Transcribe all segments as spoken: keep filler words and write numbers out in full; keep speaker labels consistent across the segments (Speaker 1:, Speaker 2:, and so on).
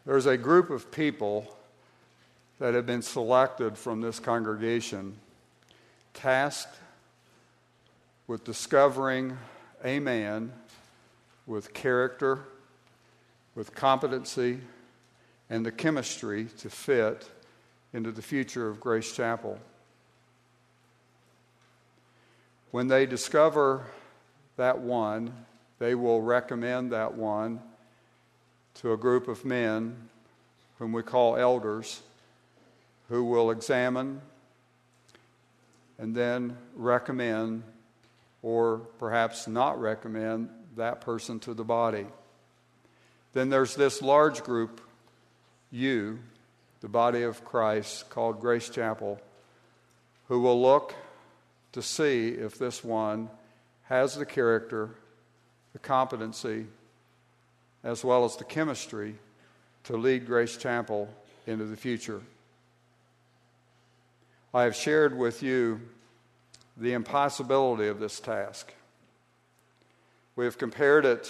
Speaker 1: There's a group of people that have been selected from this congregation, tasked with discovering a man with character, with competency, and the chemistry to fit into the future of Grace Chapel. When they discover that one, they will recommend that one to a group of men whom we call elders, who will examine and then recommend, or perhaps not recommend, that person to the body. Then there's this large group, you, the body of Christ, called Grace Chapel, who will look to see if this one has the character, the competency, as well as the chemistry to lead Grace Chapel into the future. I have shared with you the impossibility of this task. We have compared it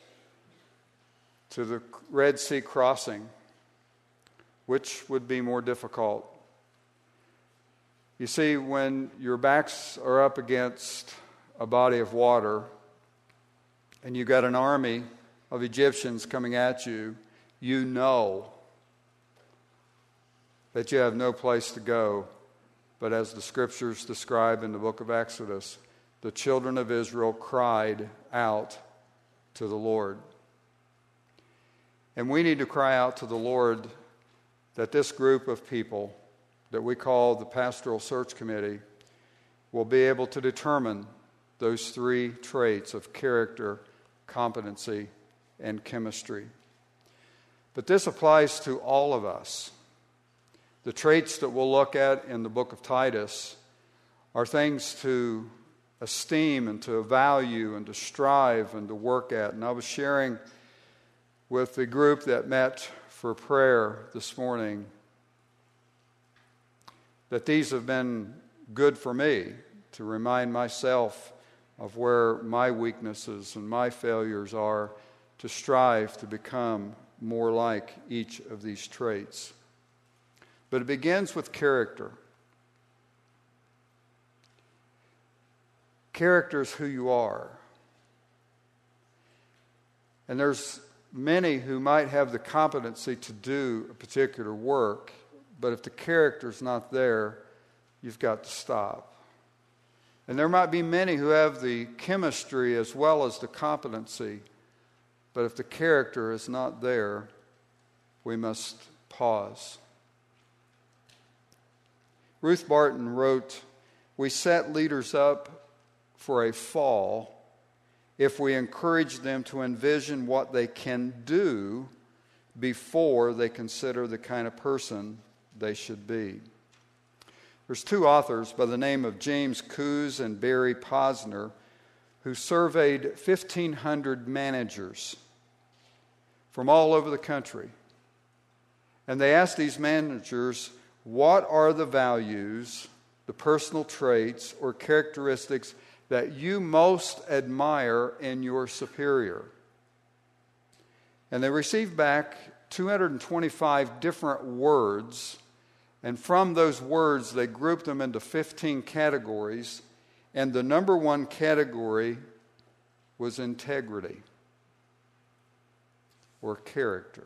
Speaker 1: to the Red Sea crossing. Which would be more difficult? You see, when your backs are up against a body of water and you got an army of Egyptians coming at you, you know that you have no place to go. But as the scriptures describe in the book of Exodus, the children of Israel cried out to the Lord. And we need to cry out to the Lord that this group of people that we call the Pastoral Search Committee will be able to determine those three traits of character, competency, and chemistry. But this applies to all of us. The traits that we'll look at in the book of Titus are things to esteem and to value and to strive and to work at. And I was sharing with the group that met for prayer this morning that these have been good for me to remind myself of where my weaknesses and my failures are, to strive to become more like each of these traits. But it begins with character. Character is who you are. And there's many who might have the competency to do a particular work, but if the character's not there, you've got to stop. And there might be many who have the chemistry as well as the competency, but if the character is not there, we must pause. Ruth Barton wrote, "We set leaders up for a fall if we encourage them to envision what they can do before they consider the kind of person they should be." There's two authors by the name of James Coos and Barry Posner who surveyed fifteen hundred managers from all over the country. And they asked these managers, what are the values, the personal traits, or characteristics that you most admire in your superior? And they received back two hundred twenty-five different words, and from those words they grouped them into fifteen categories, and the number one category was integrity or character.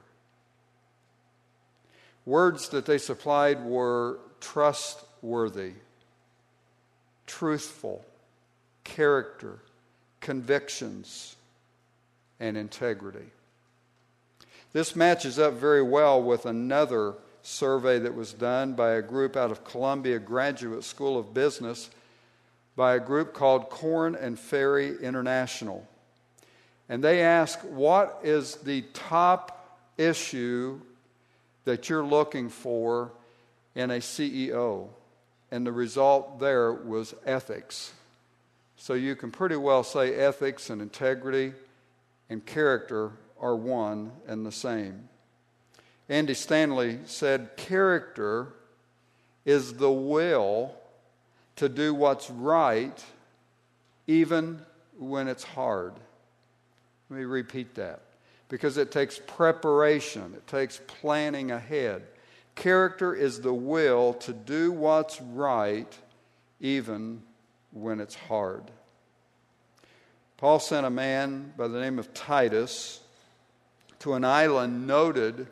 Speaker 1: Words that they supplied were trustworthy, truthful, character, convictions, and integrity. This matches up very well with another survey that was done by a group out of Columbia Graduate School of Business by a group called Korn and Ferry International. And they asked, what is the top issue that you're looking for in a C E O? And the result there was ethics. So you can pretty well say ethics and integrity and character are one and the same. Andy Stanley said, character is the will to do what's right even when it's hard. Let me repeat that. because it takes preparation. It takes planning ahead. Character is the will to do what's right even when it's hard. Paul sent a man by the name of Titus to an island noted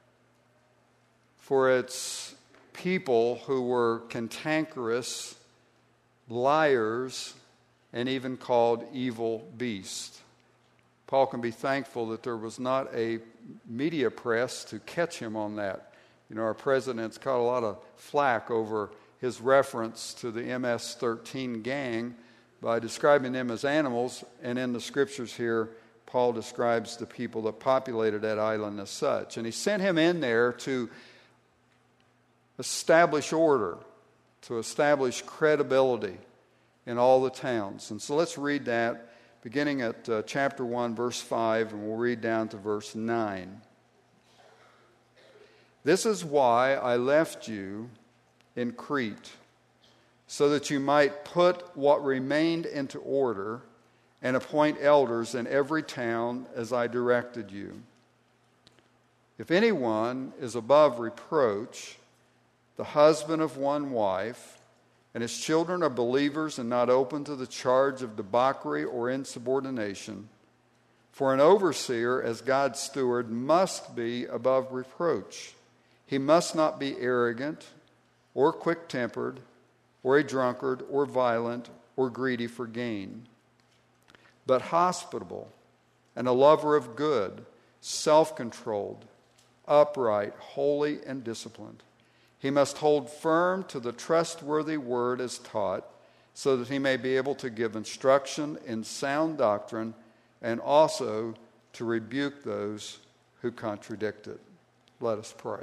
Speaker 1: for its people who were cantankerous, liars, and even called evil beasts. Paul can be thankful that there was not a media press to catch him on that. You know, our president's caught a lot of flack over his reference to the M S thirteen gang by describing them as animals, and in the scriptures here, Paul describes the people that populated that island as such. And he sent him in there to establish order, to establish credibility in all the towns. And so let's read that, beginning at uh, chapter one, verse five, and we'll read down to verse nine. This is why I left you in Crete, so that you might put what remained into order and appoint elders in every town as I directed you. If anyone is above reproach, the husband of one wife, and his children are believers and not open to the charge of debauchery or insubordination, for an overseer as God's steward must be above reproach. He must not be arrogant or quick-tempered or a drunkard or violent or greedy for gain, but hospitable and a lover of good, self-controlled, upright, holy, and disciplined. He must hold firm to the trustworthy word as taught, so that he may be able to give instruction in sound doctrine and also to rebuke those who contradict it. Let us pray.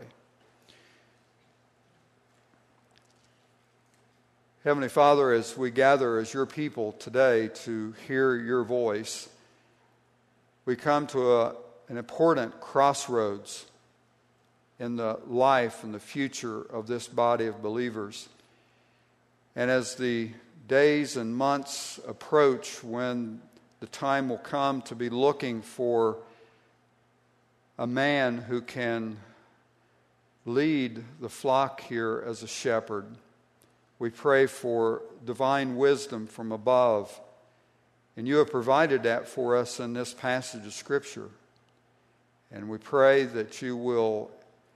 Speaker 1: Heavenly Father, as we gather as your people today to hear your voice, we come to a, an important crossroads in the life and the future of this body of believers. And as the days and months approach when the time will come to be looking for a man who can lead the flock here as a shepherd, we pray for divine wisdom from above. And you have provided that for us in this passage of Scripture. And we pray that you will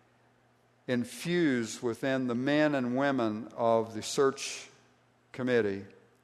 Speaker 1: infuse within the men and women of the search committee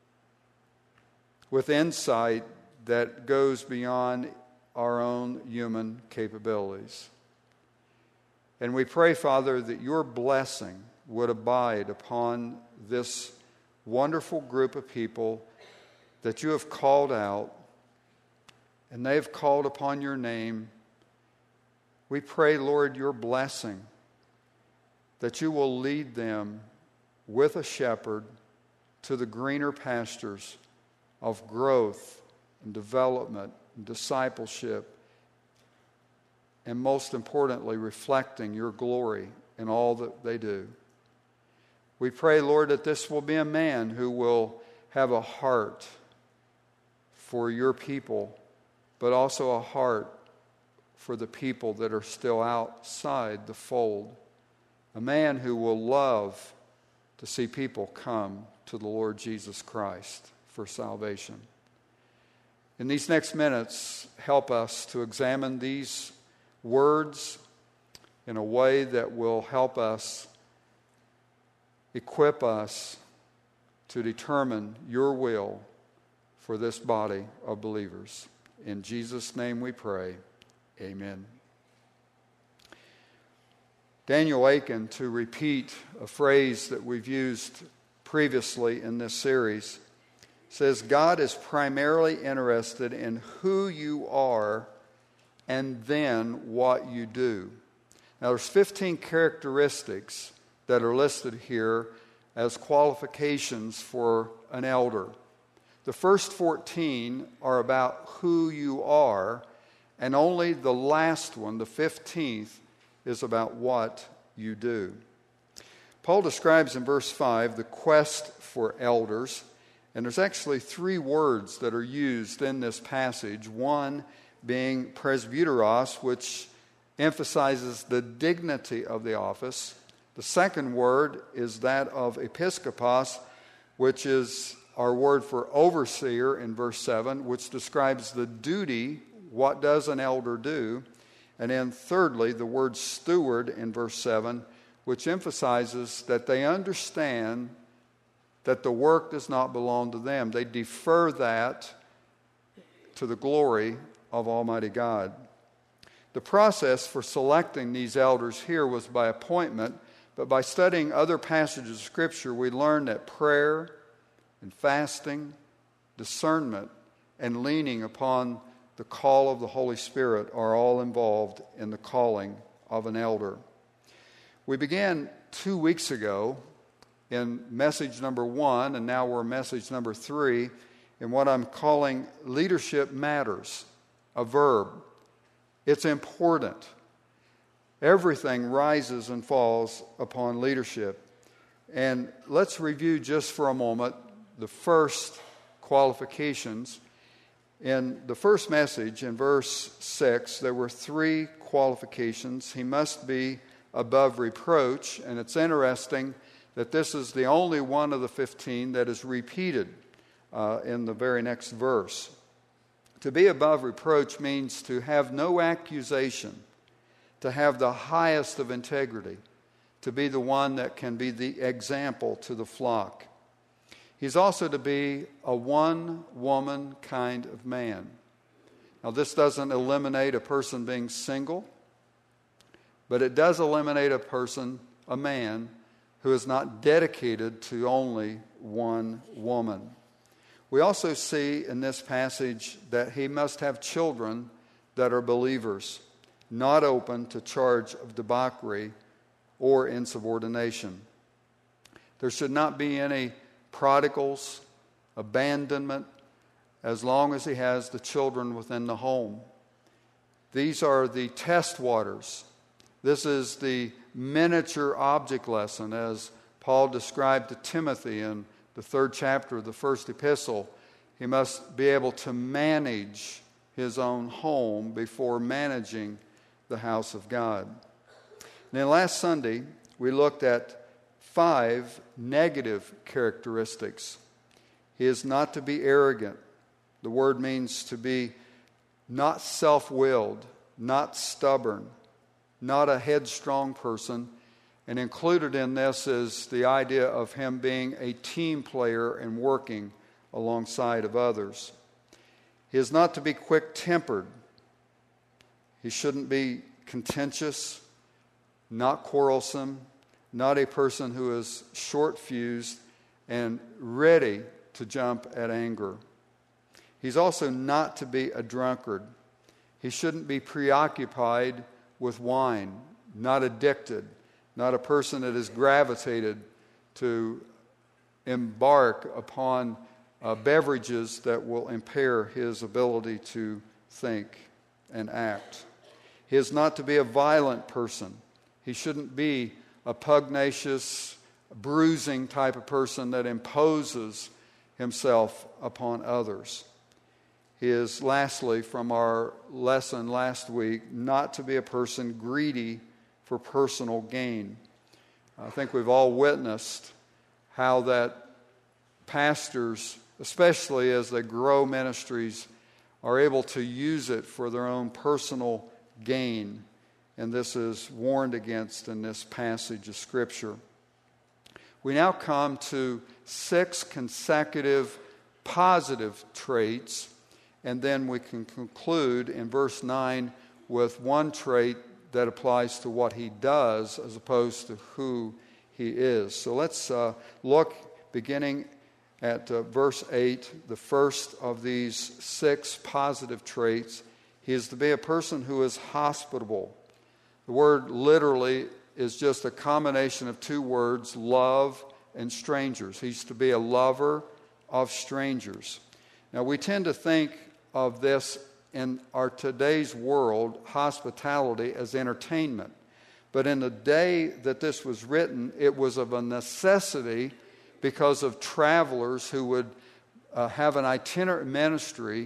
Speaker 1: with insight that goes beyond our own human capabilities. And we pray, Father, that your blessing would abide upon this wonderful group of people that you have called out, and they have called upon your name. We pray, Lord, your blessing, that you will lead them with a shepherd to the greener pastures of growth and development and discipleship, and most importantly, reflecting your glory in all that they do. We pray, Lord, that this will be a man who will have a heart for your people, but also a heart for the people that are still outside the fold. A man who will love to see people come to the Lord Jesus Christ for salvation. In these next minutes, help us to examine these words in a way that will help us, equip us to determine your will for this body of believers. In Jesus' name we pray. Amen. Daniel Aiken, to repeat a phrase that we've used previously in this series, says, God is primarily interested in who you are and then what you do. Now, there's fifteen characteristics that are listed here as qualifications for an elder. The first fourteen are about who you are, and only the last one, the fifteenth, is about what you do. Paul describes in verse five the quest for elders, and there's actually three words that are used in this passage. One being presbyteros, which emphasizes the dignity of the office. The second word is that of episkopos, which is our word for overseer in verse seven, which describes the duty, what does an elder do? And then thirdly, the word steward in verse seven, which emphasizes that they understand that the work does not belong to them. They defer that to the glory of Almighty God. The process for selecting these elders here was by appointment, but by studying other passages of Scripture, we learn that prayer and fasting, discernment, and leaning upon the call of the Holy Spirit are all involved in the calling of an elder. We began two weeks ago in message number one, and now we're message number three, in what I'm calling leadership matters, a verb. It's important. Everything rises and falls upon leadership. And let's review just for a moment the first qualifications. In the first message, in verse six, there were three qualifications. He must be above reproach, and it's interesting that this is the only one of the fifteen that is repeated uh, in the very next verse. To be above reproach means to have no accusation, to have the highest of integrity, to be the one that can be the example to the flock. He's also to be a one-woman kind of man. Now, this doesn't eliminate a person being single, but it does eliminate a person, a man, who is not dedicated to only one woman. We also see in this passage that he must have children that are believers, not open to charge of debauchery or insubordination. There should not be any prodigals, abandonment, as long as he has the children within the home. These are the test waters. This is the miniature object lesson, as Paul described to Timothy in the third chapter of the first epistle. He must be able to manage his own home before managing the house of God. And then last Sunday, we looked at five negative characteristics. He is not to be arrogant. The word means to be not self-willed, not stubborn, not a headstrong person. And included in this is the idea of him being a team player and working alongside of others. He is not to be quick-tempered. He shouldn't be contentious, not quarrelsome, not a person who is short-fused and ready to jump at anger. He's also not to be a drunkard. He shouldn't be preoccupied with wine, not addicted, not a person that is gravitated to embark upon uh, beverages that will impair his ability to think and act. He is not to be a violent person. He shouldn't be a pugnacious, bruising type of person that imposes himself upon others. He is, lastly, from our lesson last week, not to be a person greedy for personal gain. I think we've all witnessed how that pastors, especially as they grow ministries, are able to use it for their own personal gain. And this is warned against in this passage of Scripture. We now come to six consecutive positive traits, and then we can conclude in verse nine with one trait that applies to what he does as opposed to who he is. So let's uh, look beginning at uh, verse eight, the first of these six positive traits. He is to be a person who is hospitable. The word literally is just a combination of two words, love and strangers. He's to be a lover of strangers. Now, we tend to think of this in our today's world, hospitality, as entertainment. But in the day that this was written, it was of a necessity because of travelers who would uh, have an itinerant ministry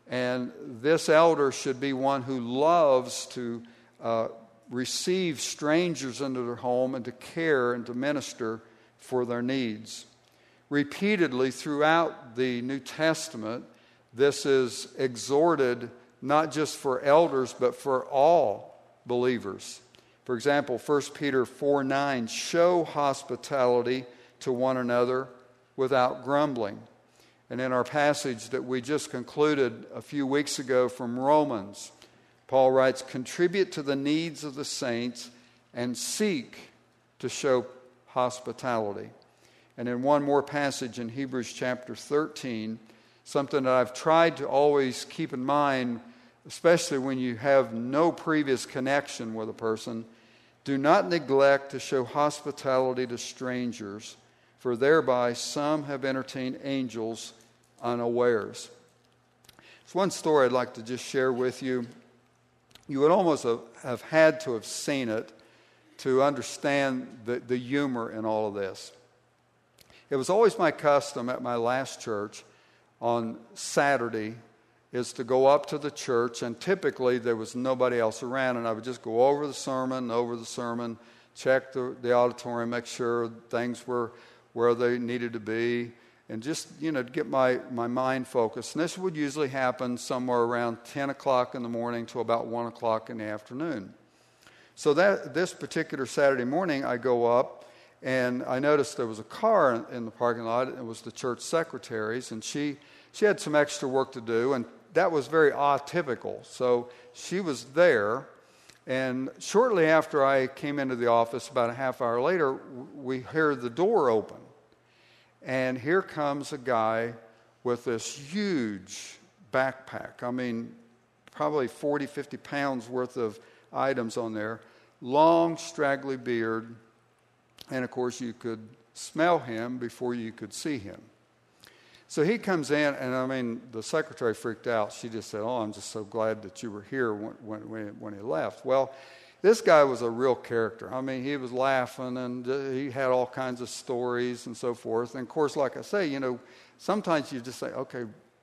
Speaker 1: And this elder should be one who loves to uh, receive strangers into their home and to care and to minister for their needs. Repeatedly throughout the New Testament, this is exhorted not just for elders, but for all believers. For example, First Peter four nine, show hospitality to one another without grumbling. And in our passage that we just concluded a few weeks ago from Romans, Paul writes, contribute to the needs of the saints and seek to show hospitality. And in one more passage in Hebrews chapter thirteen, something that I've tried to always keep in mind, especially when you have no previous connection with a person, do not neglect to show hospitality to strangers, for thereby some have entertained angels unawares. There's one story I'd like to just share with you. You would almost have, have had to have seen it to understand the, the humor in all of this. It was always my custom at my last church on Saturday is to go up to the church, and typically there was nobody else around, and I would just go over the sermon, over the sermon, check the, the auditorium, make sure things were where they needed to be, and just, you know, to get my, my mind focused. And this would usually happen somewhere around ten o'clock in the morning to about one o'clock in the afternoon. So that this particular Saturday morning, I go up, and I noticed there was a car in, in the parking lot. It was the church secretary's, and she she had some extra work to do, and that was very atypical. So she was there, and shortly after I came into the office, about a half hour later, we hear the door open. And here comes a guy with this huge backpack. I mean, probably forty, fifty pounds worth of items on there. Long, straggly beard. And, of course, you could smell him before you could see him. So he comes in, and, I mean, the secretary freaked out. She just said, oh, I'm just so glad that you were here when, when, when he left. Well, this guy was a real character. I mean, he was laughing, and uh, he had all kinds of stories and so forth. And, of course, like I say, you know, sometimes you just say, okay,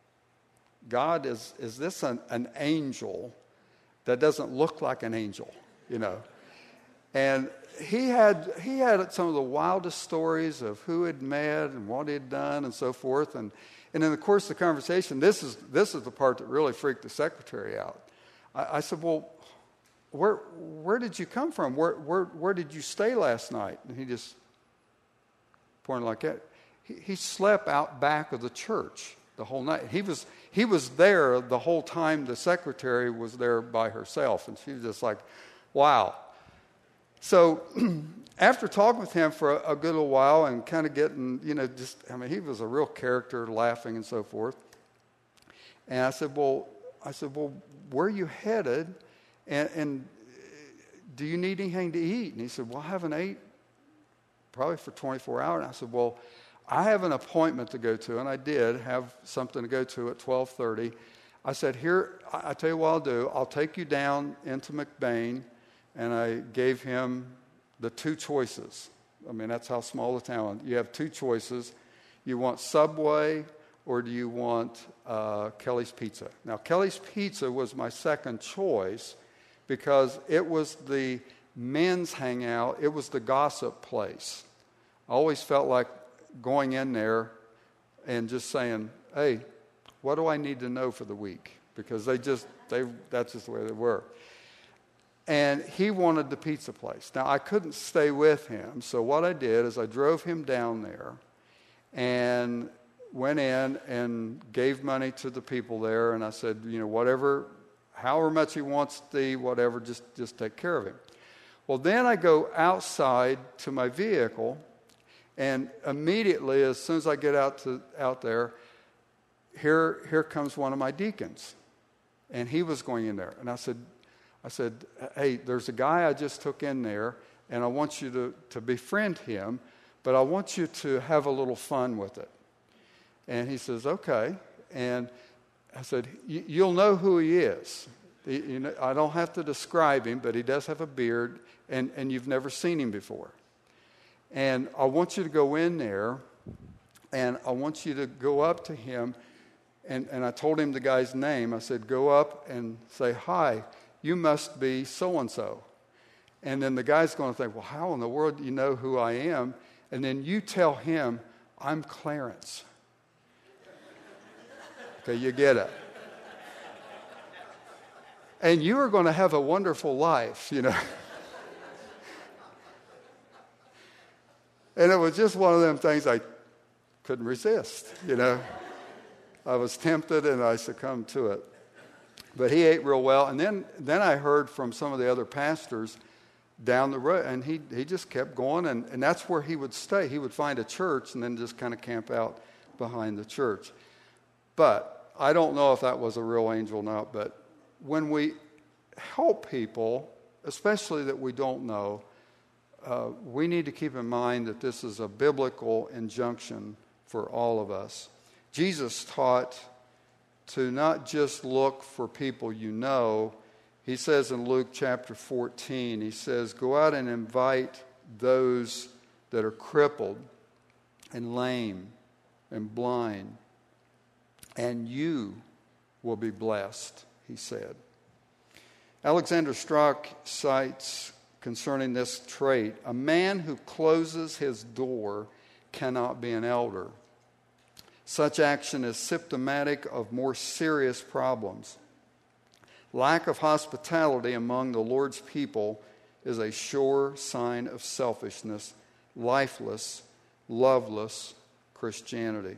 Speaker 1: God, is, is this an, an angel that doesn't look like an angel, you know? And he had he had some of the wildest stories of who he'd met and what he'd done and so forth. And, and in the course of the conversation, this is this is the part that really freaked the secretary out. I, I said, well, where where did you come from? Where where where did you stay last night? And he just pointed like that. He, he slept out back of the church the whole night. He was he was there the whole time the secretary was there by herself, and she was just like, wow. So after talking with him for a, a good little while and kind of getting, you know, just, I mean, he was a real character, laughing and so forth. And I said, well, I said, well, where are you headed? And, and do you need anything to eat? And he said, well, I haven't ate probably for twenty-four hours. And I said, well, I have an appointment to go to, and I did have something to go to at twelve thirty. I said, here, I, I tell you what I'll do. I'll take you down into McBain. And I gave him the two choices. I mean, that's how small the town is. You have two choices. You want Subway or do you want uh, Kelly's Pizza? Now, Kelly's Pizza was my second choice because it was the men's hangout. It was the gossip place. I always felt like going in there and just saying, hey, what do I need to know for the week? Because they just, they that's just the way they were. And he wanted the pizza place. Now, I couldn't stay with him, so what I did is I drove him down there and went in and gave money to the people there, and I said, you know, whatever, however much he wants to eat, whatever, just, just take care of him. Well, then I go outside to my vehicle, and immediately, as soon as I get out to out there, here, here comes one of my deacons, and he was going in there. And I said, I said, hey, there's a guy I just took in there, and I want you to, to befriend him, but I want you to have a little fun with it. And he says, okay. And I said, you'll know who he is. He, you know, I don't have to describe him, but he does have a beard, and, and you've never seen him before. And I want you to go in there, and I want you to go up to him, And, and I told him the guy's name. I said, go up and say, hi, you must be so-and-so. And then the guy's going to think, well, how in the world do you know who I am? And then you tell him, I'm Clarence. Okay, you get it. And you are going to have a wonderful life, you know. And it was just one of them things I couldn't resist, you know. I was tempted and I succumbed to it. But he ate real well. And then, then I heard from some of the other pastors down the road, and he, he just kept going, and, and that's where he would stay. He would find a church and then just kind of camp out behind the church. But I don't know if that was a real angel or not, but when we help people, especially that we don't know, uh, we need to keep in mind that this is a biblical injunction for all of us. Jesus taught to not just look for people you know. He says in Luke chapter fourteen, he says, go out and invite those that are crippled and lame and blind, and you will be blessed, he said. Alexander Strauch cites concerning this trait, a man who closes his door cannot be an elder. Such action is symptomatic of more serious problems. Lack of hospitality among the Lord's people is a sure sign of selfishness, lifeless, loveless Christianity.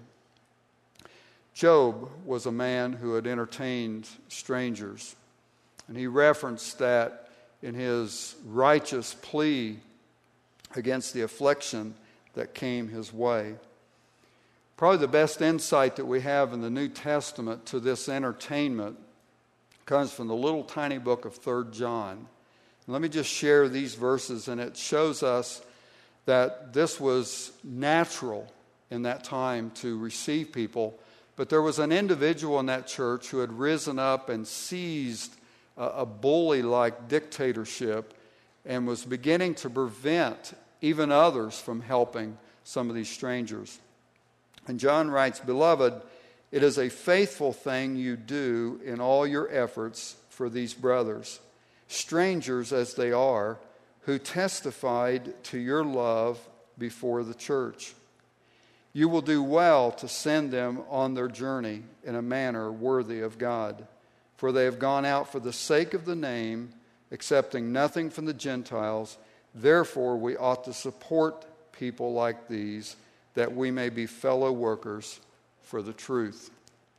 Speaker 1: Job was a man who had entertained strangers, and he referenced that in his righteous plea against the affliction that came his way. Probably the best insight that we have in the New Testament to this entertainment comes from the little tiny book of Third John. And let me just share these verses, and it shows us that this was natural in that time to receive people. But there was an individual in that church who had risen up and seized a, a bully-like dictatorship and was beginning to prevent even others from helping some of these strangers. And John writes, Beloved, it is a faithful thing you do in all your efforts for these brothers, strangers as they are, who testified to your love before the church. You will do well to send them on their journey in a manner worthy of God, for they have gone out for the sake of the name, accepting nothing from the Gentiles. Therefore, we ought to support people like these, that we may be fellow workers for the truth.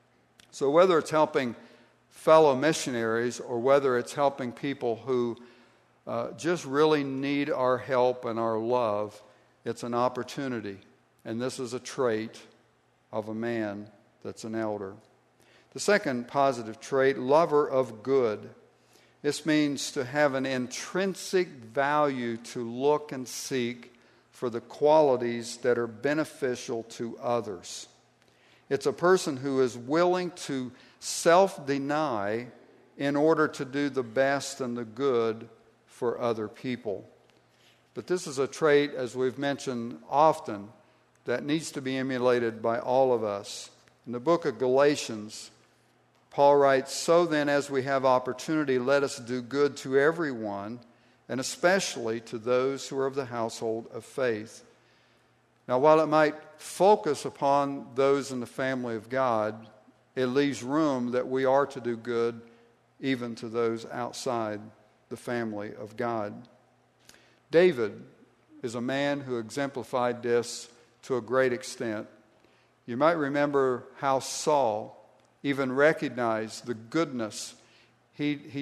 Speaker 1: So whether it's helping fellow missionaries or whether it's helping people who uh, just really need our help and our love, it's an opportunity. And this is a trait of a man that's an elder. The second positive trait, lover of good. This means to have an intrinsic value to look and seek for the qualities that are beneficial to others. It's a person who is willing to self-deny in order to do the best and the good for other people. But this is a trait, as we've mentioned often, that needs to be emulated by all of us. In the book of Galatians, Paul writes, So then, as we have opportunity, let us do good to everyone, and especially to those who are of the household of faith. Now, while it might focus upon those in the family of God, it leaves room that we are to do good even to those outside the family of God. David is a man who exemplified this to a great extent. You might remember how Saul even recognized the goodness. He, he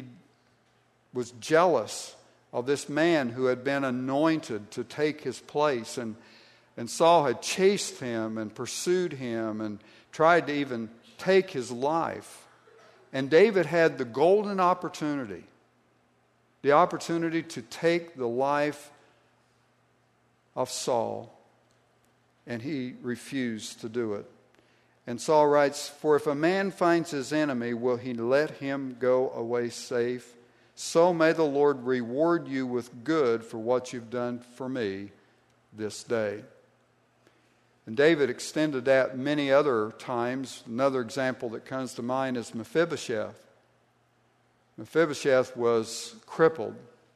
Speaker 1: was jealous of this man who had been anointed to take his place. And, and Saul had chased him and pursued him and tried to even take his life. And David had the golden opportunity, the opportunity to take the life of Saul, and he refused to do it. And Saul writes, For if a man finds his enemy, will he let him go away safe? So may the Lord reward you with good for what you've done for me this day. And David extended that many other times. Another example that comes to mind is Mephibosheth. Mephibosheth was crippled.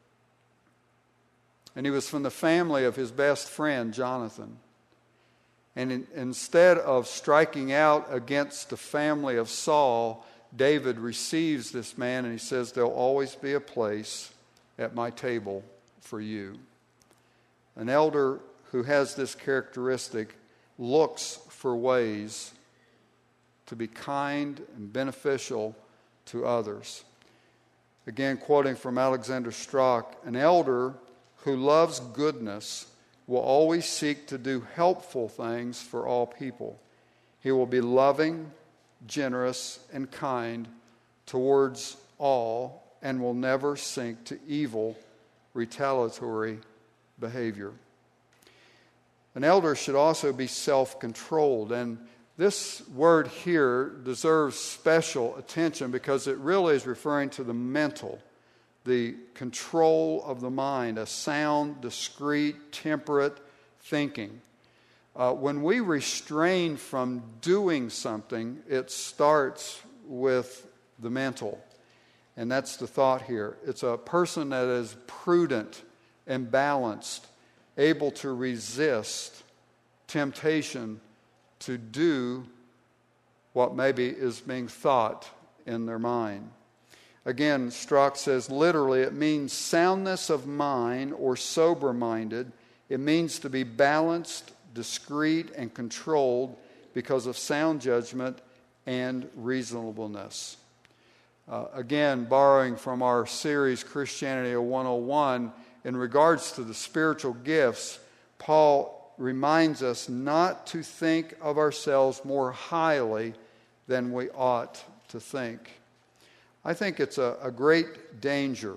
Speaker 1: And he was from the family of his best friend, Jonathan. And in, instead of striking out against the family of Saul, David receives this man and he says, there'll always be a place at my table for you. An elder who has this characteristic looks for ways to be kind and beneficial to others. Again, quoting from Alexander Strauch, an elder who loves goodness will always seek to do helpful things for all people. He will be loving, generous, and kind towards all and will never sink to evil, retaliatory behavior. An elder should also be self-controlled, and this word here deserves special attention because it really is referring to the mental, the control of the mind, a sound, discreet, temperate thinking. Uh, when we restrain from doing something, it starts with the mental. And that's the thought here. It's a person that is prudent and balanced, able to resist temptation to do what maybe is being thought in their mind. Again, Strauch says, literally, it means soundness of mind or sober-minded. It means to be balanced, discreet, and controlled because of sound judgment and reasonableness. Uh, again, borrowing from our series, Christianity one oh one, in regards to the spiritual gifts, Paul reminds us not to think of ourselves more highly than we ought to think. I think it's a, a great danger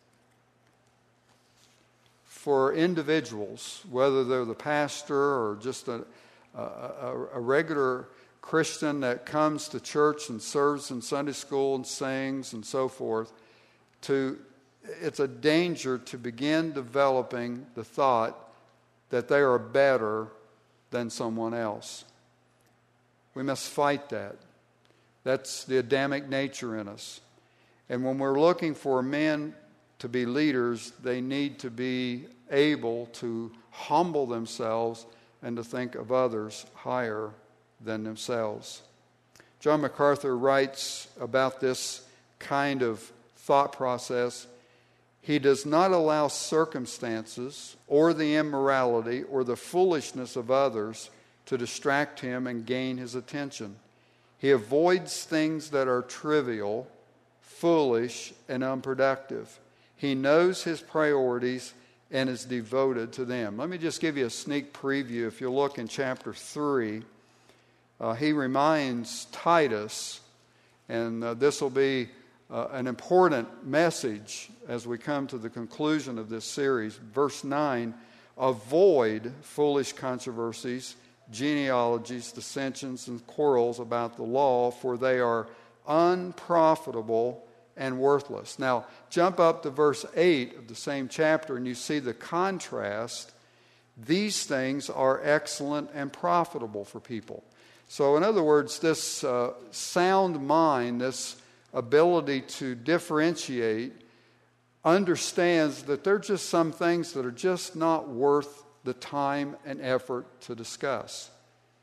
Speaker 1: for individuals, whether they're the pastor or just a, a, a regular Christian that comes to church and serves in Sunday school and sings and so forth, to it's a danger to begin developing the thought that they are better than someone else. We must fight that. That's the Adamic nature in us. And when we're looking for men to be leaders, they need to be able to humble themselves and to think of others higher than themselves. John MacArthur writes about this kind of thought process. He does not allow circumstances or the immorality or the foolishness of others to distract him and gain his attention. He avoids things that are trivial, foolish, and unproductive. He knows his priorities and is devoted to them. Let me just give you a sneak preview. If you look in chapter three, uh, he reminds Titus, and uh, this will be uh, an important message as we come to the conclusion of this series. Verse nine, avoid foolish controversies, genealogies, dissensions, and quarrels about the law, for they are unprofitable and worthless. Now, jump up to verse eight of the same chapter and you see the contrast. These things are excellent and profitable for people. So, in other words, this uh, sound mind, this ability to differentiate, understands that there are just some things that are just not worth the time and effort to discuss.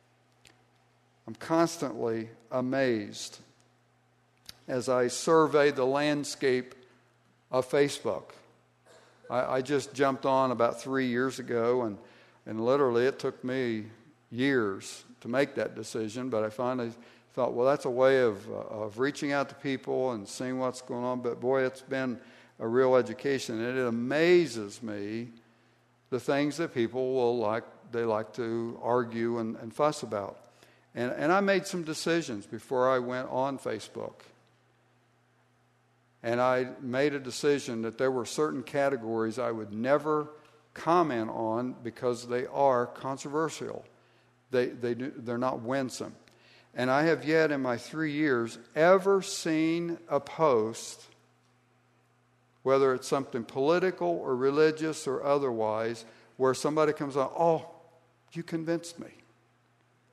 Speaker 1: I'm constantly amazed as I survey the landscape of Facebook. I, I just jumped on about three years ago, and, and literally it took me years to make that decision, but I finally thought, well, that's a way of, uh, of reaching out to people and seeing what's going on. But boy, it's been a real education, and it amazes me the things that people will like, they like to argue and, and fuss about. And, and I made some decisions before I went on Facebook. And I made a decision that there were certain categories I would never comment on because they are controversial. They, they do, they're not winsome. And I have yet in my three years ever seen a post, whether it's something political or religious or otherwise, where somebody comes on, oh, you convinced me.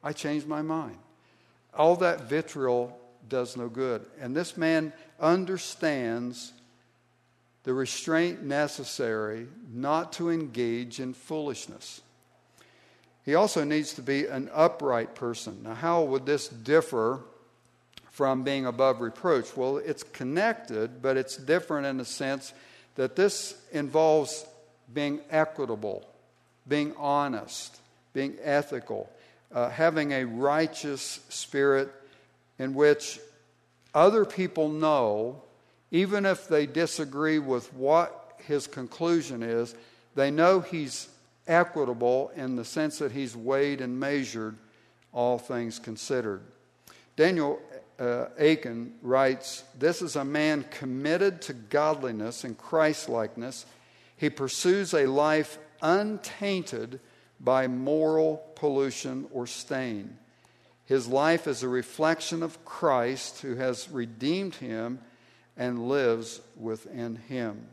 Speaker 1: I changed my mind. All that vitriol does no good. And this man understands the restraint necessary not to engage in foolishness. He also needs to be an upright person. Now, how would this differ from being above reproach? Well, it's connected, but it's different in the sense that this involves being equitable, being honest, being ethical, uh, having a righteous spirit in which other people know, even if they disagree with what his conclusion is, they know he's equitable in the sense that he's weighed and measured, all things considered. Daniel uh, Aiken writes, "This is a man committed to godliness and Christ-likeness. He pursues a life untainted by moral pollution or stain. His life is a reflection of Christ, who has redeemed him and lives within him."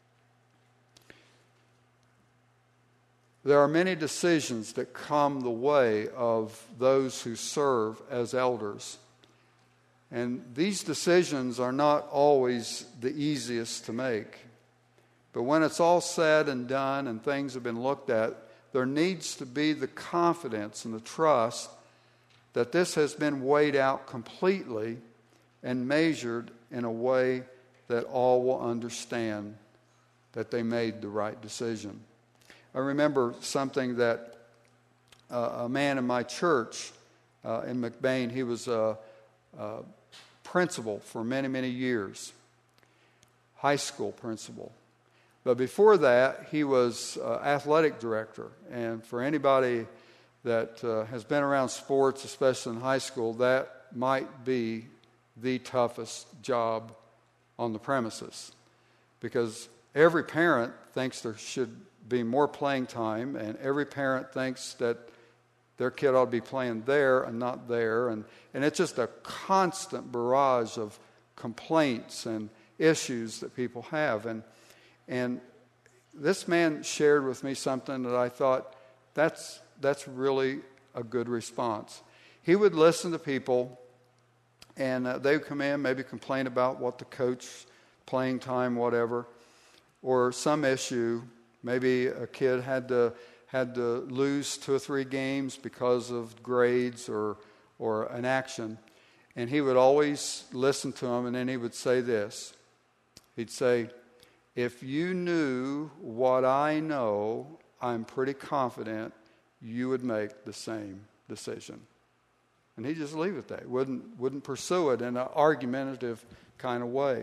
Speaker 1: There are many decisions that come the way of those who serve as elders. And these decisions are not always the easiest to make. But when it's all said and done and things have been looked at, there needs to be the confidence and the trust that this has been weighed out completely and measured in a way that all will understand that they made the right decision. I remember something that uh, a man in my church uh, in McBain, he was a, a principal for many, many years, high school principal. But before that, he was uh, athletic director. And for anybody that uh, has been around sports, especially in high school, that might be the toughest job on the premises. Because every parent thinks there should be more playing time, and every parent thinks that their kid ought to be playing there and not there. And, and it's just a constant barrage of complaints and issues that people have. And And this man shared with me something that I thought, that's that's really a good response. He would listen to people, and uh, they would come in, maybe complain about what the coach, playing time, whatever, or some issue. Maybe a kid had to had to lose two or three games because of grades or or an action, and he would always listen to them, and then he would say this. He'd say, "If you knew what I know, I'm pretty confident you would make the same decision." And he'd just leave it there. Wouldn't, wouldn't pursue it in an argumentative kind of way.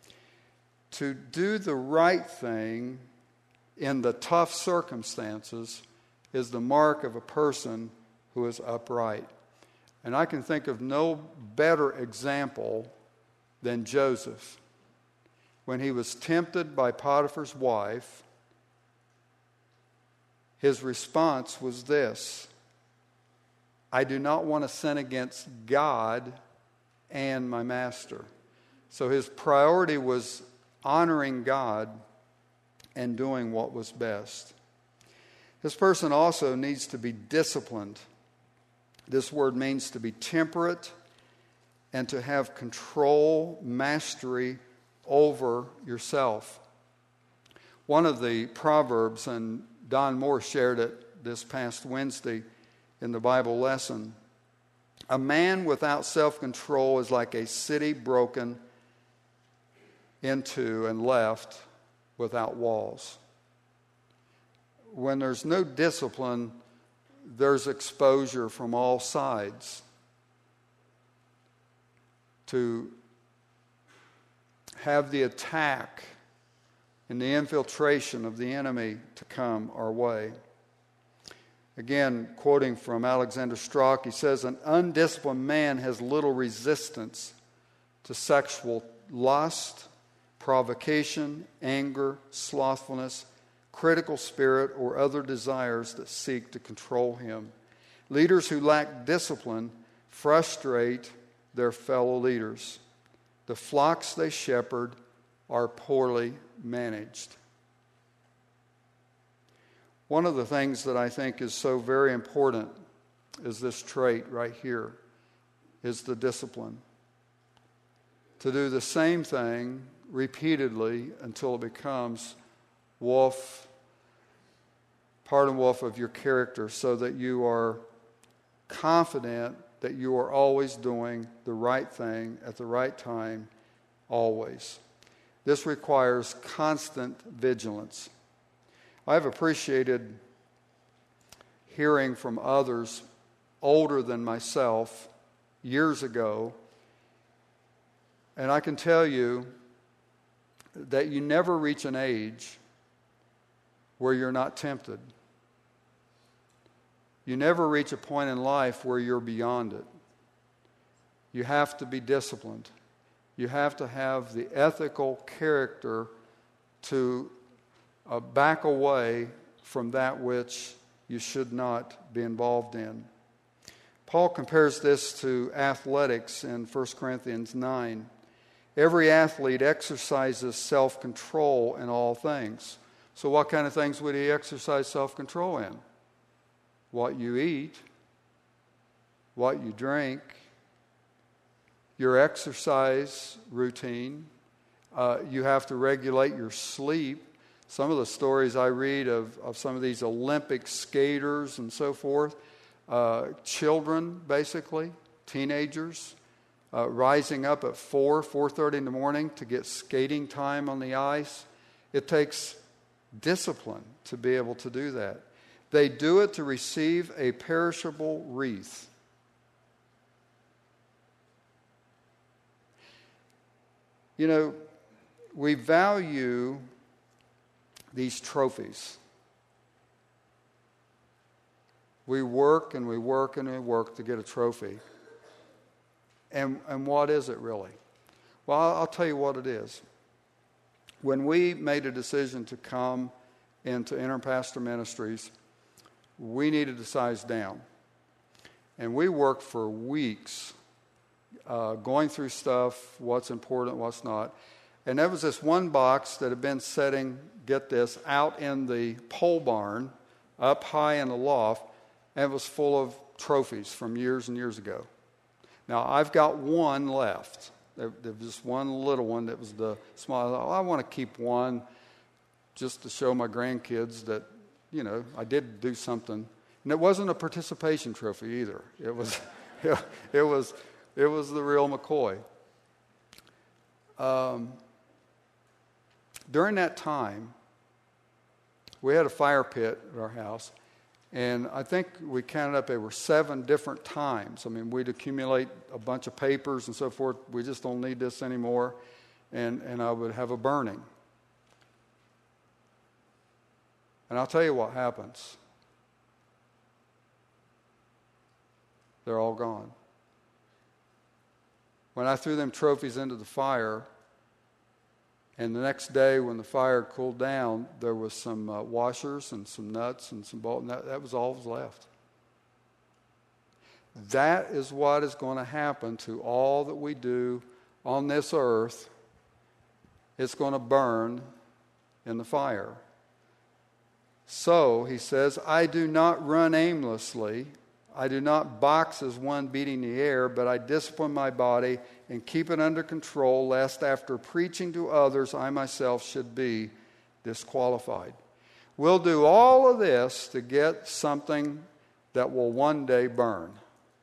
Speaker 1: To do the right thing in the tough circumstances is the mark of a person who is upright. And I can think of no better example than Joseph. When he was tempted by Potiphar's wife, his response was this: "I do not want to sin against God and my master." So his priority was honoring God and doing what was best. This person also needs to be disciplined. This word means to be temperate and to have control, mastery over yourself. One of the Proverbs, and Don Moore shared it this past Wednesday in the Bible lesson, "A man without self-control is like a city broken into and left without walls." When there's no discipline, there's exposure from all sides to have the attack and the infiltration of the enemy to come our way. Again, quoting from Alexander Strauch, he says, "An undisciplined man has little resistance to sexual lust, provocation, anger, slothfulness, critical spirit, or other desires that seek to control him. Leaders who lack discipline frustrate their fellow leaders. The flocks they shepherd are poorly managed." One of the things that I think is so very important is this trait right here, is the discipline. To do the same thing repeatedly until it becomes wolf, part and wolf of your character, so that you are confident that you are always doing the right thing at the right time, always. This requires constant vigilance. I've appreciated hearing from others older than myself years ago, and I can tell you that you never reach an age where you're not tempted. You never reach a point in life where you're beyond it. You have to be disciplined. You have to have the ethical character to uh, back away from that which you should not be involved in. Paul compares this to athletics in First Corinthians nine. Every athlete exercises self-control in all things. So what kind of things would he exercise self-control in? What you eat, what you drink, your exercise routine. Uh, you have to regulate your sleep. Some of the stories I read of, of some of these Olympic skaters and so forth, uh, children basically, teenagers, uh, rising up at four, four thirty in the morning to get skating time on the ice. It takes discipline to be able to do that. They do it to receive a perishable wreath. You know, we value these trophies. We work and we work and we work to get a trophy. And, and what is it really? Well, I'll tell you what it is. When we made a decision to come into Interim Pastor Ministries, we needed to size down. And we worked for weeks uh, going through stuff, what's important, what's not. And there was this one box that had been sitting, get this, out in the pole barn, up high in the loft, and it was full of trophies from years and years ago. Now, I've got one left. There, there was just one little one that was the small. I, thought, oh, I want to keep one just to show my grandkids that, you know, I did do something. And it wasn't a participation trophy either. It was, it, it was, it was the real McCoy. Um, during that time, we had a fire pit at our house, and I think we counted up there were seven different times. I mean, we'd accumulate a bunch of papers and so forth. We just don't need this anymore, and and I would have a burning. And I'll tell you what happens. They're all gone. When I threw them trophies into the fire, and the next day when the fire cooled down, there was some uh, washers and some nuts and some bolts, and that, that was all that was left. That is what is going to happen to all that we do on this earth. It's going to burn in the fire. So, he says, I do not run aimlessly. I do not box as one beating the air, but I discipline my body and keep it under control, lest after preaching to others, I myself should be disqualified. We'll do all of this to get something that will one day burn.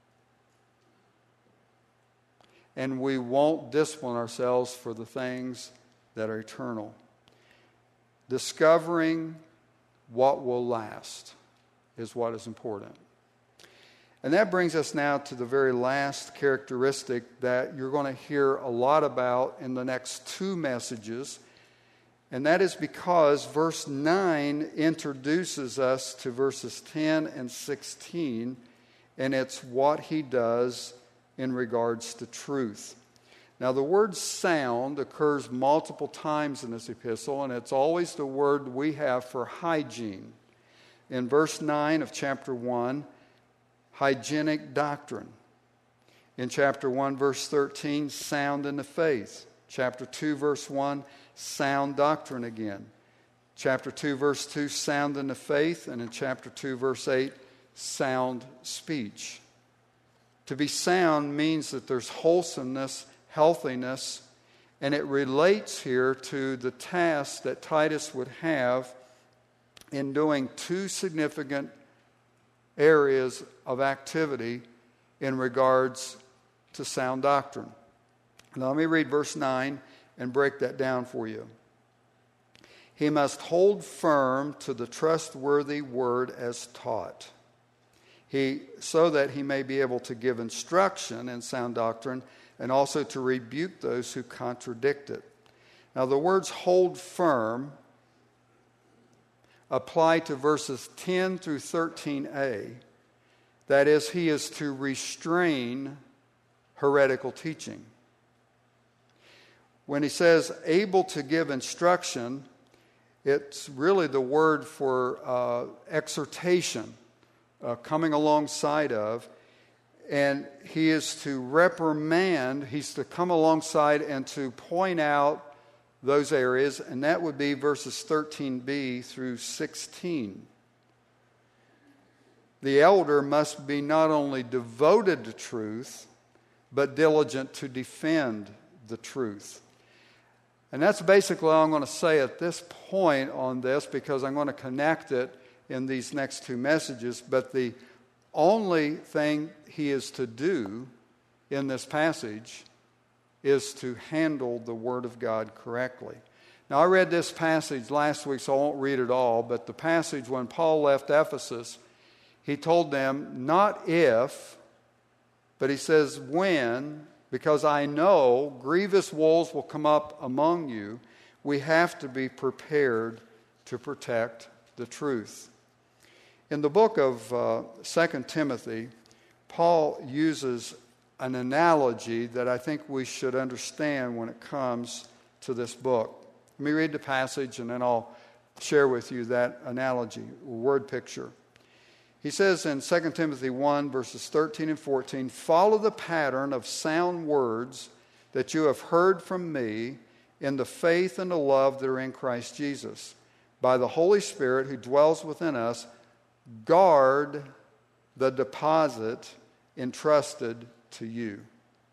Speaker 1: And we won't discipline ourselves for the things that are eternal. Discovering what will last is what is important. And that brings us now to the very last characteristic that you're going to hear a lot about in the next two messages. And that is because verse nine introduces us to verses ten and sixteen, and it's what he does in regards to truth. Now, the word sound occurs multiple times in this epistle, and it's always the word we have for hygiene. In verse nine of chapter one, hygienic doctrine. In chapter one, verse thirteen, sound in the faith. Chapter two, verse one, sound doctrine again. Chapter two, verse two, sound in the faith. And in chapter two, verse eight, sound speech. To be sound means that there's wholesomeness, healthiness, and it relates here to the task that Titus would have in doing two significant areas of activity in regards to sound doctrine. Now let me read verse nine and break that down for you. He must hold firm to the trustworthy word as taught, he, so that he may be able to give instruction in sound doctrine and also to rebuke those who contradict it. Now the words hold firm apply to verses ten through thirteen a. That is, he is to restrain heretical teaching. When he says able to give instruction, it's really the word for uh, exhortation, uh, coming alongside of. And he is to reprimand, he's to come alongside and to point out those areas, and that would be verses thirteen b through sixteen. The elder must be not only devoted to truth, but diligent to defend the truth. And that's basically all I'm going to say at this point on this, because I'm going to connect it in these next two messages. But the only thing he is to do in this passage is to handle the Word of God correctly. Now, I read this passage last week, so I won't read it all, but the passage when Paul left Ephesus, he told them, not if, but he says when, because I know grievous wolves will come up among you, we have to be prepared to protect the truth. In the book of uh, Second Timothy, Paul uses an analogy that I think we should understand when it comes to this book. Let me read the passage and then I'll share with you that analogy, word picture. He says in Second Timothy one, verses thirteen and fourteen, follow the pattern of sound words that you have heard from me in the faith and the love that are in Christ Jesus. By the Holy Spirit who dwells within us, guard the deposit entrusted to you.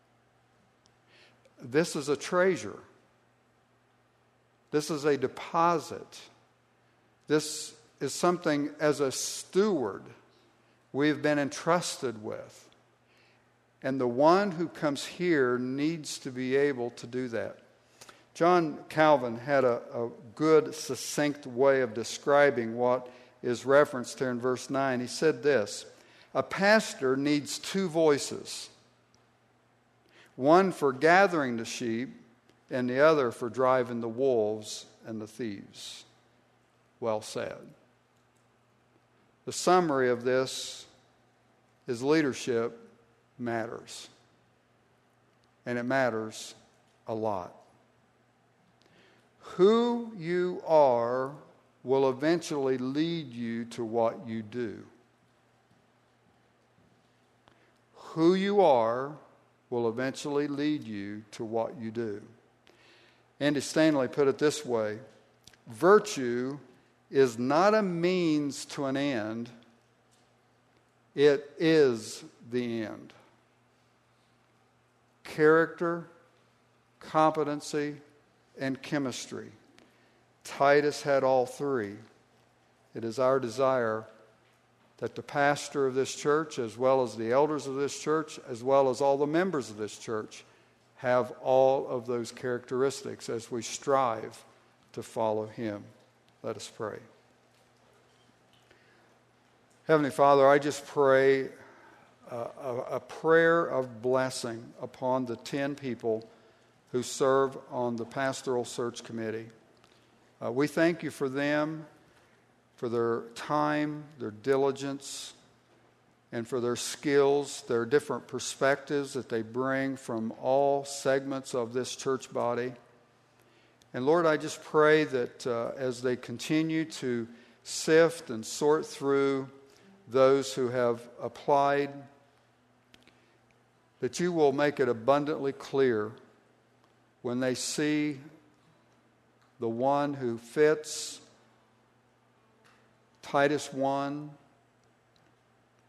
Speaker 1: This is a treasure. This is a deposit. This is something as a steward we've been entrusted with. And the one who comes here needs to be able to do that. John Calvin had a, a good, succinct way of describing what is referenced here in verse nine. He said this, a pastor needs two voices, one for gathering the sheep and the other for driving the wolves and the thieves. Well said. The summary of this is leadership matters. And it matters a lot. Who you are will eventually lead you to what you do. Who you are will eventually lead you to what you do. Andy Stanley put it this way, virtue is not a means to an end, it is the end. Character, competency, and chemistry. Titus had all three. It is our desire that the pastor of this church, as well as the elders of this church, as well as all the members of this church, have all of those characteristics as we strive to follow him. Let us pray. Heavenly Father, I just pray a, a, a prayer of blessing upon the ten people who serve on the Pastoral Search Committee. Uh, we thank you for them, for their time, their diligence, and for their skills, their different perspectives that they bring from all segments of this church body. And Lord, I just pray that uh, as they continue to sift and sort through those who have applied, that you will make it abundantly clear when they see the one who fits Titus one,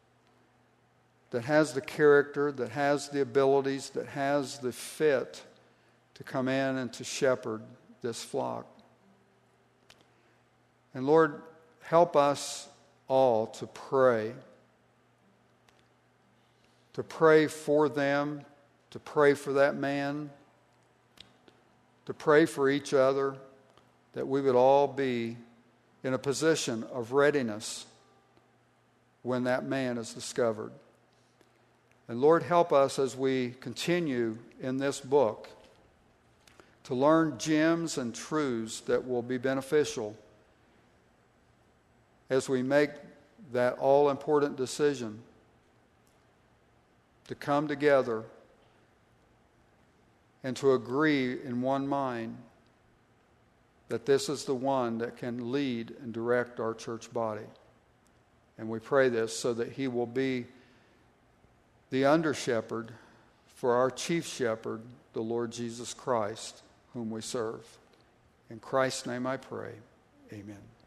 Speaker 1: that has the character, that has the abilities, that has the fit to come in and to shepherd this flock. And Lord, help us all to pray. To pray for them, to pray for that man, to pray for each other, that we would all be in a position of readiness when that man is discovered. And Lord, help us as we continue in this book to learn gems and truths that will be beneficial as we make that all-important decision to come together and to agree in one mind that this is the one that can lead and direct our church body. And we pray this so that he will be the under-shepherd for our chief shepherd, the Lord Jesus Christ, whom we serve. In Christ's name I pray. Amen.